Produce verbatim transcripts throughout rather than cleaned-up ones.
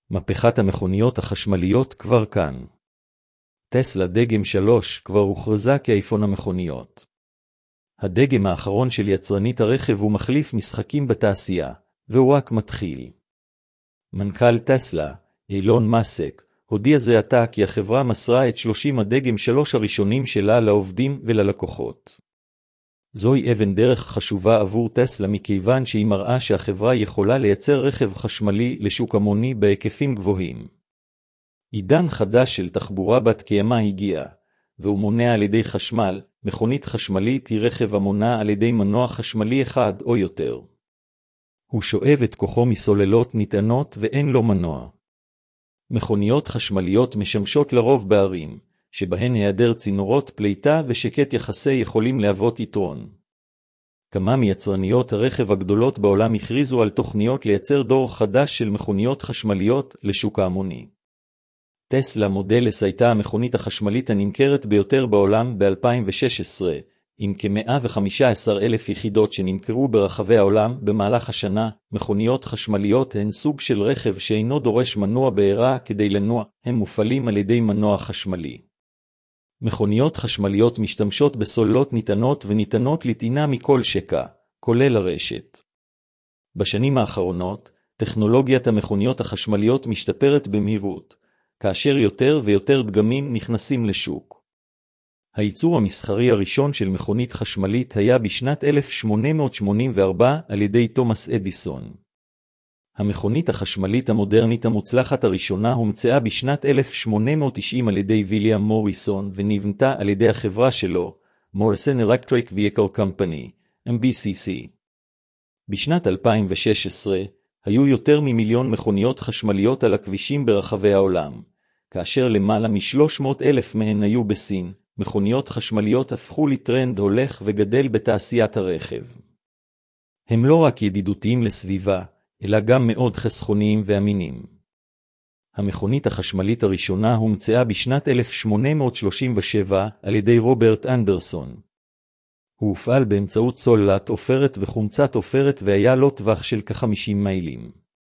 מהפכת המכוניות החשמליות כבר כאן. טסלה דגם שלוש כבר הוכרזה כאייפון המכוניות. הדגם האחרון של יצרנית הרכב הוא מחליף משחקים בתעשייה, והוא רק מתחיל. מנכ"ל טסלה, אילון מאסק, הודיע זה עתה כי החברה מסרה את שלושים הדגם שלוש הראשונים שלה לעובדים וללקוחות. זוהי אבן דרך חשובה עבור טסלה מכיוון שהיא מראה שהחברה יכולה לייצר רכב חשמלי לשוק המוני בהיקפים גבוהים. עידן חדש של תחבורה בת קיימא הגיע, והוא מונע על ידי חשמל. מכונית חשמלית היא רכב המונע על ידי מנוע חשמלי אחד או יותר. הוא שואב את כוחו מסוללות נטענות ואין לו מנוע. מכוניות חשמליות משמשות לרוב בערים, שבהן היעדר צינורות פליטה ושקט יחסי יכולים להוות יתרון. כמה מיצרניות הרכב הגדולות בעולם הכריזו על תוכניות לייצר דור חדש של מכוניות חשמליות לשוק ההמוני. טסלה מודל S הייתה המכונית החשמלית הנמכרת ביותר בעולם ב-אלפיים ושש עשרה, עם כ-מאה וחמישה עשר אלף יחידות שנמכרו ברחבי העולם במהלך השנה. מכוניות חשמליות הן סוג של רכב שאינו דורש מנוע בעירה כדי לנוע, הם מופעלים על ידי מנוע חשמלי. מכוניות חשמליות משתמשות בסוללות נטענות וניתנות לטעינה מכל שקע, כולל הרשת. בשנים האחרונות, טכנולוגיית המכוניות החשמליות משתפרת במהירות, כאשר יותר ויותר דגמים נכנסים לשוק. הייצור המסחרי הראשון של מכונית חשמלית היה בשנת אלף שמונה מאות שמונים וארבע על ידי תומאס אדיסון. המכונית החשמלית המודרנית המוצלחת הראשונה הומצאה בשנת אלף שמונה מאות תשעים על ידי ויליאם מוריסון ונבנתה על ידי החברה שלו, Morrison Electric Vehicle Company, M B C C. בשנת אלפיים ושש עשרה היו יותר ממיליון מכוניות חשמליות על הכבישים ברחבי העולם, כאשר למעלה מ-שלוש מאות אלף מהן היו בסין. מכוניות חשמליות הפכו לטרנד הולך וגדל בתעשיית הרכב. הם לא רק ידידותיים לסביבה, אלא גם מאוד חסכוניים ואמינים. המכונית החשמלית הראשונה הומצאה בשנת אלף שמונה מאות שלושים ושבע על ידי רוברט אנדרסון. הוא הופעל באמצעות סוללת עופרת וחומצת עופרת והיה לו טווח של כ-חמישים מיילים.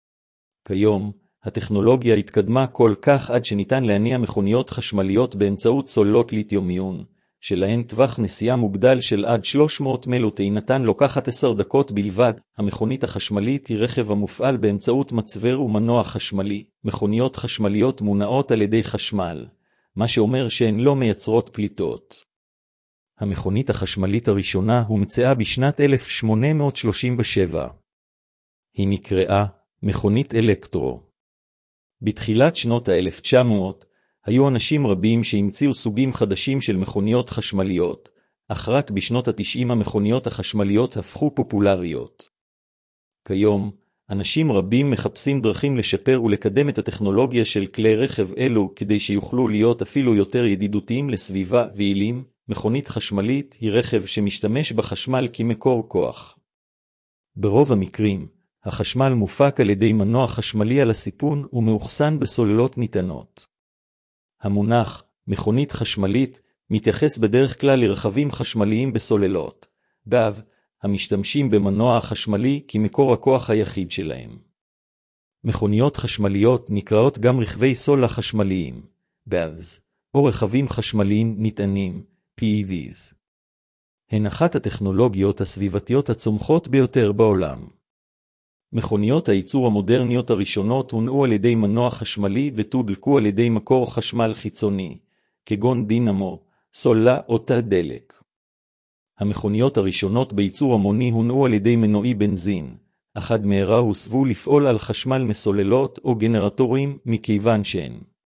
כיום, הטכנולוגיה התקדמה כל כך עד שניתן להניע מכוניות חשמליות באמצעות סוללות ליתיום-איון, שלהן טווח נסיעה מוגדל של עד שלוש מאות מייל וטעינתן לוקחת עשר דקות בלבד. המכונית החשמלית היא רכב המופעל באמצעות מצבר ומנוע חשמלי. מכוניות חשמליות מונעות על ידי חשמל, מה שאומר שהן לא מייצרות פליטות. המכונית החשמלית הראשונה הומצאה בשנת אלף שמונה מאות שלושים ושבע. היא נקראה מכונית אלקטרו. בתחילת שנות ה-אלף תשע מאות, היו אנשים רבים שהמציאו סוגים חדשים של מכוניות חשמליות, אך רק בשנות ה-תשעים המכוניות החשמליות הפכו פופולריות. כיום, אנשים רבים מחפשים דרכים לשפר ולקדם את הטכנולוגיה של כלי רכב אלו כדי שיוכלו להיות אפילו יותר ידידותיים לסביבה ויעילים. מכונית חשמלית היא רכב שמשתמש בחשמל כמקור כוח. ברוב המקרים, החשמל מופק על ידי מנוע חשמלי על הסיפון ומאוחסן בסוללות נטענות. המונח מכונית חשמלית מתייחס בדרך כלל לרכבים חשמליים בסוללות, באב, המשתמשים במנוע החשמלי כמקור הכוח היחיד שלהם. מכוניות חשמליות נקראות גם רכבי סוללה חשמליים, באבs, או רכבים חשמליים נטענים, P E Vs. הן אחת הטכנולוגיות הסביבתיות הצומחות ביותר בעולם. מכוניות הייצור המודרניות הראשונות הונעו על ידי מנוע חשמלי ותודלקו על ידי מקור חשמל חיצוני, כגון דינמו, סוללה או תא דלק. המכוניות הראשונות בייצור המוני הונעו על ידי מנועי בנזין, אך עד מהרה הוסבו לפעול על חשמל מסוללות או גנרטורים מכיוון שהן